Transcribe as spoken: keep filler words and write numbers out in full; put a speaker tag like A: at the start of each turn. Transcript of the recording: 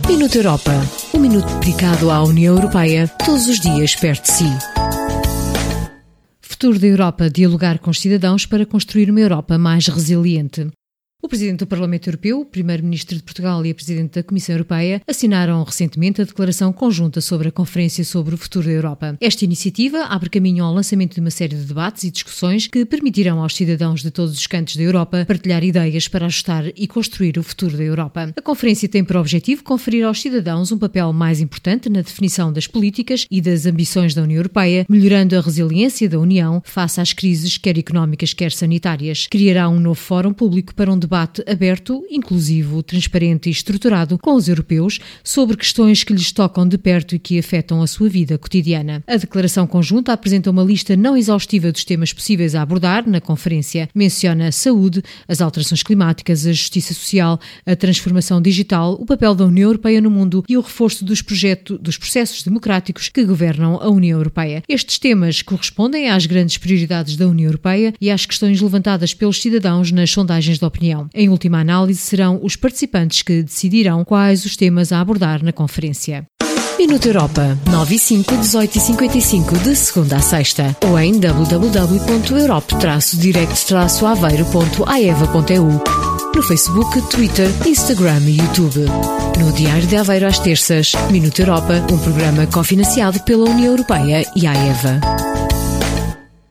A: Minuto Europa. Um minuto dedicado à União Europeia, todos os dias perto de si. Futuro da Europa: dialogar com os cidadãos para construir uma Europa mais resiliente. O Presidente do Parlamento Europeu, o Primeiro-Ministro de Portugal e a Presidente da Comissão Europeia assinaram recentemente a declaração conjunta sobre a Conferência sobre o Futuro da Europa. Esta iniciativa abre caminho ao lançamento de uma série de debates e discussões que permitirão aos cidadãos de todos os cantos da Europa partilhar ideias para ajustar e construir o futuro da Europa. A Conferência tem por objetivo conferir aos cidadãos um papel mais importante na definição das políticas e das ambições da União Europeia, melhorando a resiliência da União face às crises, quer económicas, quer sanitárias. Criará um novo fórum público para um debate aberto, inclusivo, transparente e estruturado com os europeus sobre questões que lhes tocam de perto e que afetam a sua vida cotidiana. A declaração conjunta apresenta uma lista não exaustiva dos temas possíveis a abordar na conferência. Menciona a saúde, as alterações climáticas, a justiça social, a transformação digital, o papel da União Europeia no mundo e o reforço dos, projeto, dos processos democráticos que governam a União Europeia. Estes temas correspondem às grandes prioridades da União Europeia e às questões levantadas pelos cidadãos nas sondagens de opinião. Em última análise, serão os participantes que decidirão quais os temas a abordar na conferência. Minuto Europa, nove e cinco, dezoito e cinquenta e cinco, de segunda a sexta, ou em w w w ponto europe direct aveiro ponto a e v a ponto e u, no Facebook, Twitter, Instagram e YouTube. No Diário de Aveiro às terças, Minuto Europa, um programa cofinanciado pela União Europeia e a AEVA.